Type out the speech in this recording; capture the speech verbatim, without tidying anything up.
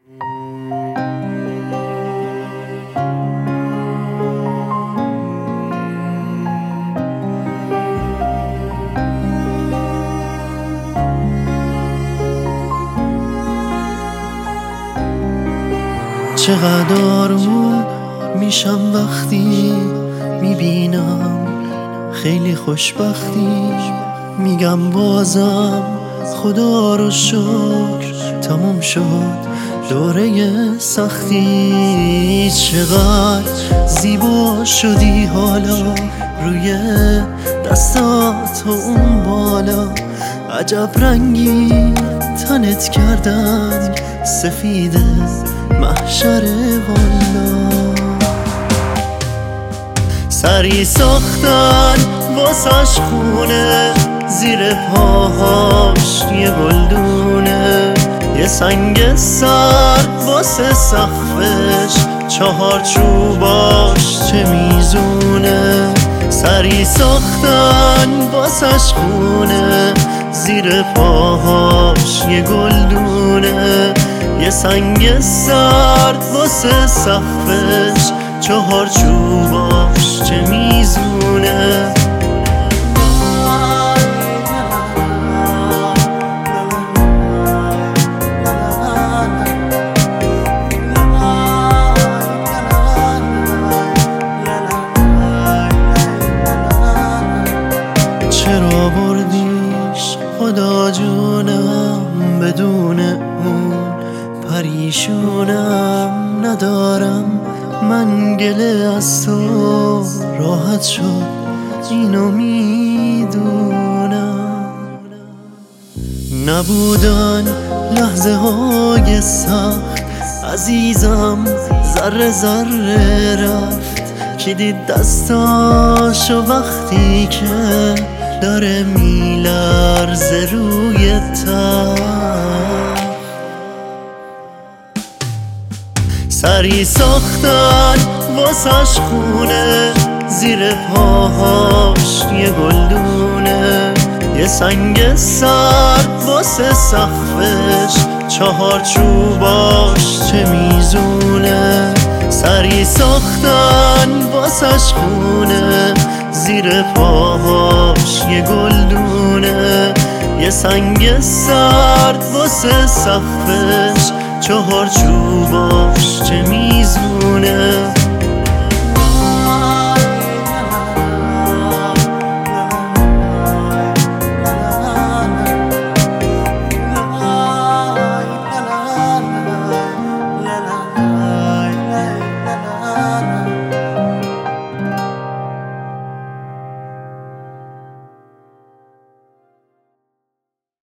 چقدر آروم میشم وقتی میبینم خیلی خوشبختی، میگم بازم خدا رو شکر تموم شد دوره سختی. چقدر زیبا شدی حالا روی دستات و اون بالا، عجب رنگی تنت کردن سفیده محشر والا. سری ساختن واسش خونه، زیر پاهاش یه گلدونه، یه سنگ سر واسه سقفش، چهار چوباش چه میزونه. سری ساختن واسش خونه، زیر پاهاش یه گلدونه، یه سنگ سرد واسه سقفش، چهار چوباش چه میزونه. چرا بردیش خدا جونم، بدون اون پریشونم. ندارم من گله از تو، راحت شد اینو میدونم. نبودن لحظه های سخت عزیزم، ذره ذره رفت کی دید دستاشو وقتی که داره میلرزه روی تخت. سری ساختن واسش خونه، زیر پاهاش یه گلدونه، یه سنگ سرد واسه سقفش، چهار چوباش چه میزونه. سری ساختن واسش خونه، زیر پاهاش یه گلدونه، یه سنگ سرد واسه سقفش، چهار چوباش چه میزونه.